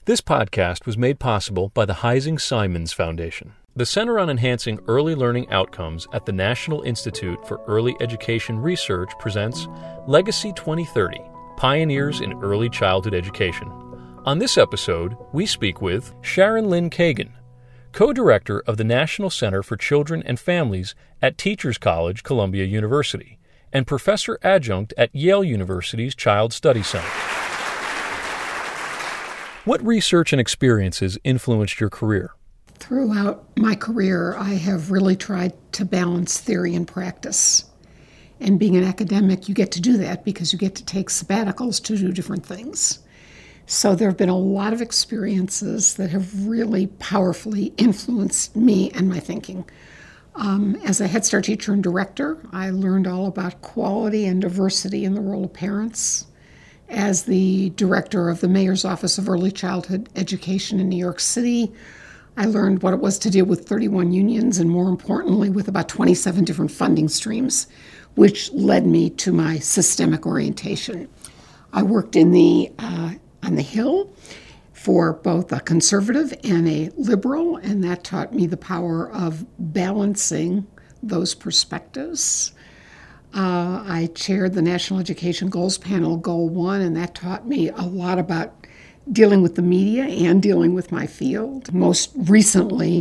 This podcast was made possible by the Heising-Simons Foundation. The Center on Enhancing Early Learning Outcomes at the National Institute for Early Education Research presents Legacy 2030, Pioneers in Early Childhood Education. On this episode, we speak with Sharon Lynn Kagan, co-director of the National Center for Children and Families at Teachers College, Columbia University, and professor adjunct at Yale University's Child Study Center. What research and experiences influenced your career? Throughout my career, I have really tried to balance theory and practice. And being an academic, you get to do that because you get to take sabbaticals to do different things. So there have been a lot of experiences that have really powerfully influenced me and my thinking. As a Head Start teacher and director, I learned all about quality and diversity in the role of parents. As the director of the Mayor's Office of Early Childhood Education in New York City, I learned what it was to deal with 31 unions and, more importantly, with about 27 different funding streams, which led me to my systemic orientation. I worked on the Hill for both a conservative and a liberal, and that taught me the power of balancing those perspectives. I chaired the National Education Goals Panel, Goal 1, and that taught me a lot about dealing with the media and dealing with my field. Most recently,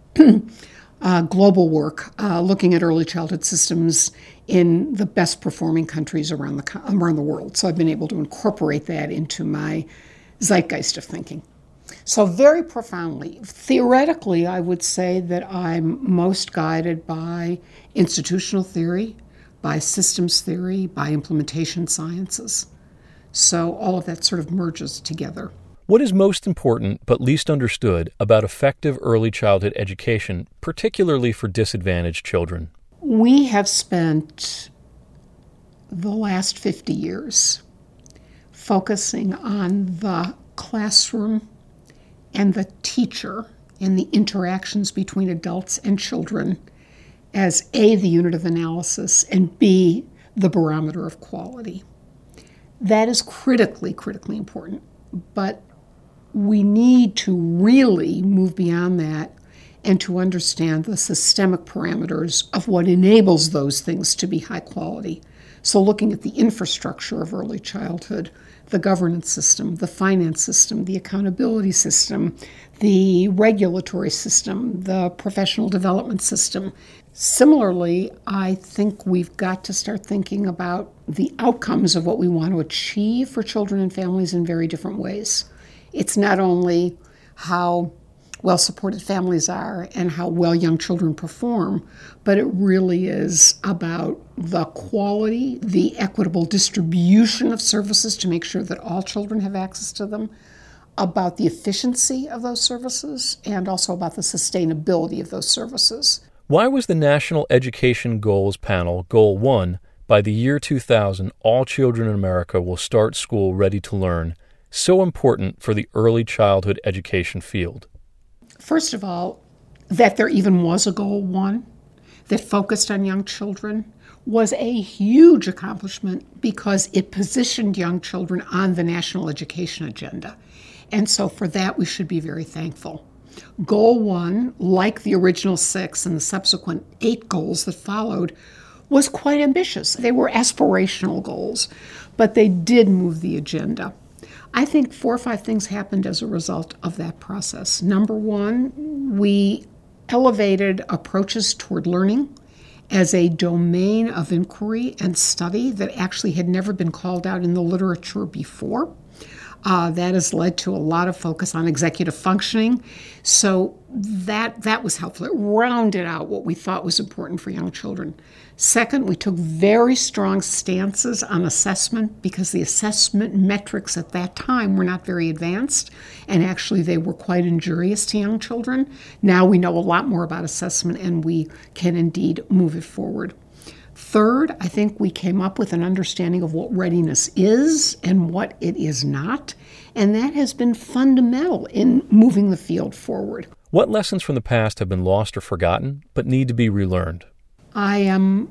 global work, looking at early childhood systems in the best performing countries around the world. So I've been able to incorporate that into my zeitgeist of thinking. So very profoundly, theoretically, I would say that I'm most guided by institutional theory, by systems theory, by implementation sciences. So all of that sort of merges together. What is most important but least understood about effective early childhood education, particularly for disadvantaged children? We have spent the last 50 years focusing on the classroom and the teacher and the interactions between adults and children as A, the unit of analysis, and B, the barometer of quality. That is critically important, but we need to really move beyond that and to understand the systemic parameters of what enables those things to be high quality. So looking at the infrastructure of early childhood, the governance system, the finance system, the accountability system, the regulatory system, the professional development system. Similarly, I think we've got to start thinking about the outcomes of what we want to achieve for children and families in very different ways. It's not only how well-supported families are and how well young children perform, but it really is about the quality, the equitable distribution of services to make sure that all children have access to them, about the efficiency of those services, and also about the sustainability of those services. Why was the National Education Goals Panel, Goal 1, by the year 2000, all children in America will start school ready to learn, so important for the early childhood education field? First of all, that there even was a Goal 1 that focused on young children was a huge accomplishment because it positioned young children on the national education agenda. And so for that, we should be very thankful. Goal 1, like the original 6 and the subsequent 8 goals that followed, was quite ambitious. They were aspirational goals, but they did move the agenda. I think 4 or 5 things happened as a result of that process. Number 1, we elevated approaches toward learning as a domain of inquiry and study that actually had never been called out in the literature before. That has led to a lot of focus on executive functioning. So that was helpful. It rounded out what we thought was important for young children. Second, we took very strong stances on assessment because the assessment metrics at that time were not very advanced, and actually they were quite injurious to young children. Now we know a lot more about assessment, and we can indeed move it forward. Third, I think we came up with an understanding of what readiness is and what it is not, and that has been fundamental in moving the field forward. What lessons from the past have been lost or forgotten but need to be relearned? I am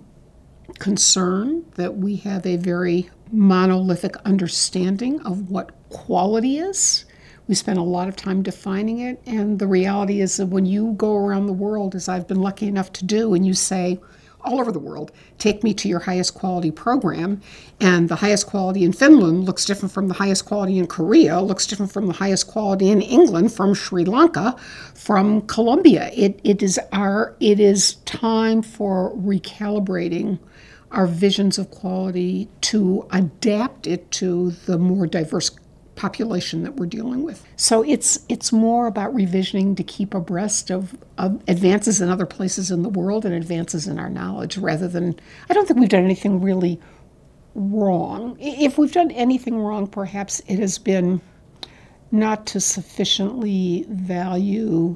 concerned that we have a very monolithic understanding of what quality is. We spend a lot of time defining it, and the reality is that when you go around the world, as I've been lucky enough to do, and you say, all over the world, take me to your highest quality program, and the highest quality in Finland looks different from the highest quality in Korea, looks different from the highest quality in England, from Sri Lanka, from Colombia. It is time for recalibrating our visions of quality to adapt it to the more diverse population that we're dealing with. So it's more about revisioning to keep abreast of advances in other places in the world and advances in our knowledge, rather than, I don't think we've done anything really wrong. If we've done anything wrong, perhaps it has been not to sufficiently value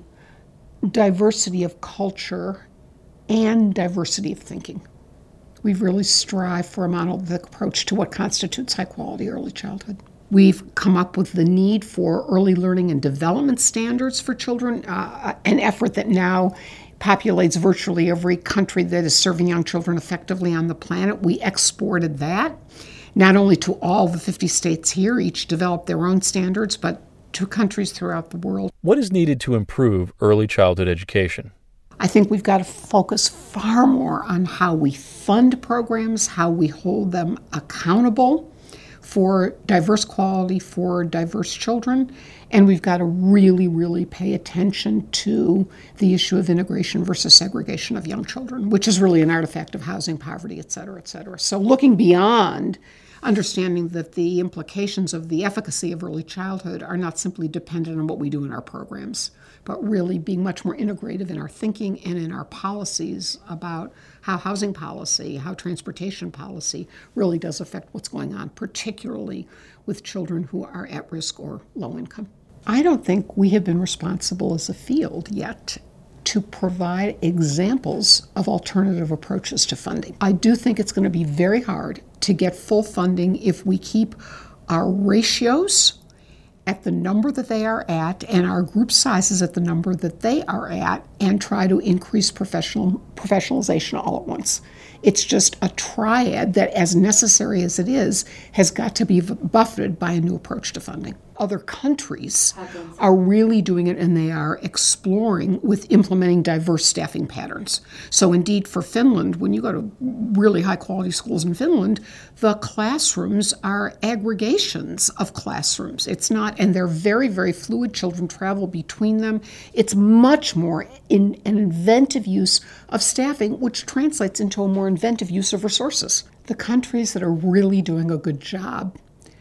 diversity of culture and diversity of thinking. We've really strived for a monolithic approach to what constitutes high quality early childhood. We've come up with the need for early learning and development standards for children, an effort that now populates virtually every country that is serving young children effectively on the planet. We exported that, not only to all the 50 states here, each developed their own standards, but to countries throughout the world. What is needed to improve early childhood education? I think we've got to focus far more on how we fund programs, how we hold them accountable for diverse quality for diverse children, and we've got to really, really pay attention to the issue of integration versus segregation of young children, which is really an artifact of housing, poverty, et cetera, et cetera. So looking beyond understanding that the implications of the efficacy of early childhood are not simply dependent on what we do in our programs, but really being much more integrative in our thinking and in our policies about how housing policy, how transportation policy really does affect what's going on, particularly with children who are at risk or low income. I don't think we have been responsible as a field yet to provide examples of alternative approaches to funding. I do think it's going to be very hard to get full funding if we keep our ratios at the number that they are at and our group sizes at the number that they are at, and try to increase professionalization all at once. It's just a triad that, as necessary as it is, has got to be buffeted by a new approach to funding. Other countries are really doing it, and they are exploring with implementing diverse staffing patterns. So indeed, for Finland, when you go to really high quality schools in Finland, the classrooms are aggregations of classrooms. It's not, and they're very, very fluid. Children travel between them. It's much more in an inventive use of staffing, which translates into a more inventive use of resources. The countries that are really doing a good job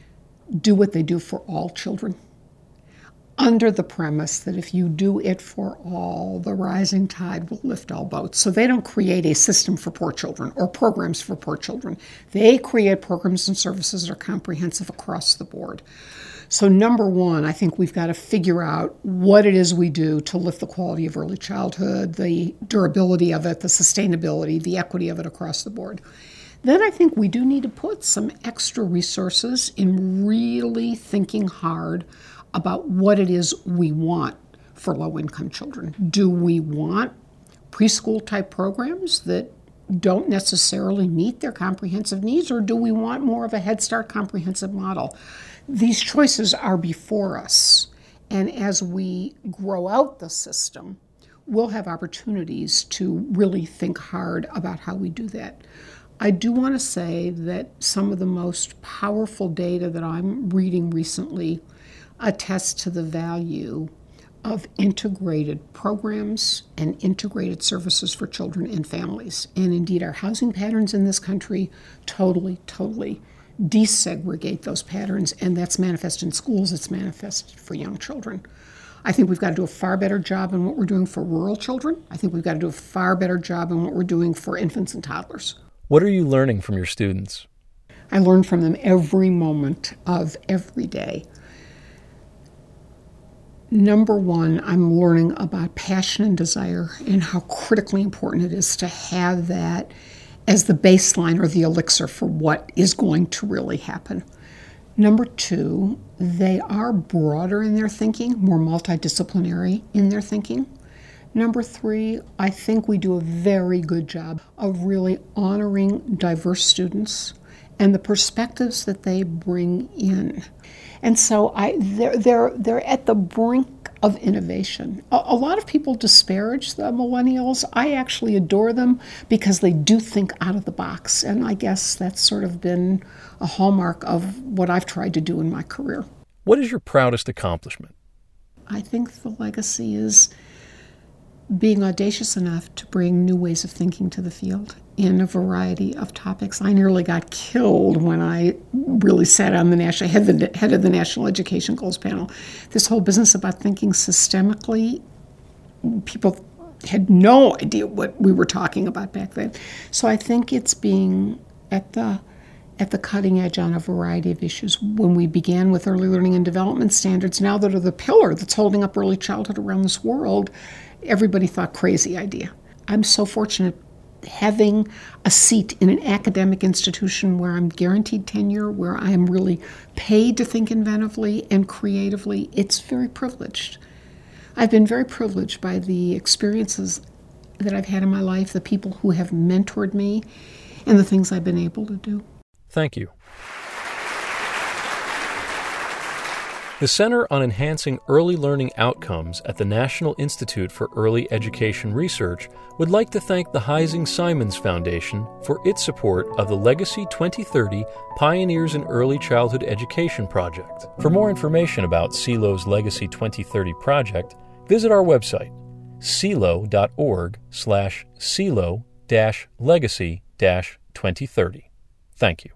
do what they do for all children, under the premise that if you do it for all, the rising tide will lift all boats. So they don't create a system for poor children or programs for poor children. They create programs and services that are comprehensive across the board. So number one, I think we've got to figure out what it is we do to lift the quality of early childhood, the durability of it, the sustainability, the equity of it across the board. Then I think we do need to put some extra resources in really thinking hard about what it is we want for low-income children. Do we want preschool-type programs that don't necessarily meet their comprehensive needs, or do we want more of a Head Start comprehensive model? These choices are before us, and as we grow out the system, we'll have opportunities to really think hard about how we do that. I do want to say that some of the most powerful data that I'm reading recently attests to the value of integrated programs and integrated services for children and families. And indeed, our housing patterns in this country totally desegregate those patterns, and that's manifest in schools, it's manifest for young children. I think we've got to do a far better job in what we're doing for rural children. I think we've got to do a far better job in what we're doing for infants and toddlers. What are you learning from your students? I learn from them every moment of every day. Number one, I'm learning about passion and desire and how critically important it is to have that as the baseline or the elixir for what is going to really happen. Number two, they are broader in their thinking, more multidisciplinary in their thinking. Number three, I think we do a very good job of really honoring diverse students and the perspectives that they bring in. And so they're at the brink of innovation. A lot of people disparage the millennials. I actually adore them because they do think out of the box. And I guess that's sort of been a hallmark of what I've tried to do in my career. What is your proudest accomplishment? I think the legacy is being audacious enough to bring new ways of thinking to the field in a variety of topics. I nearly got killed when I really sat on the head of the National Education Goals panel. This whole business about thinking systemically, people had no idea what we were talking about back then. So I think it's being at the cutting edge on a variety of issues. When we began with early learning and development standards, now that are the pillar that's holding up early childhood around this world, everybody thought crazy idea. I'm so fortunate having a seat in an academic institution where I'm guaranteed tenure, where I am really paid to think inventively and creatively. It's very privileged. I've been very privileged by the experiences that I've had in my life, the people who have mentored me, and the things I've been able to do. Thank you. The Center on Enhancing Early Learning Outcomes at the National Institute for Early Education Research would like to thank the Heising-Simons Foundation for its support of the Legacy 2030 Pioneers in Early Childhood Education project. For more information about CELO's Legacy 2030 project, visit our website, celo.org/celo-legacy-2030. Thank you.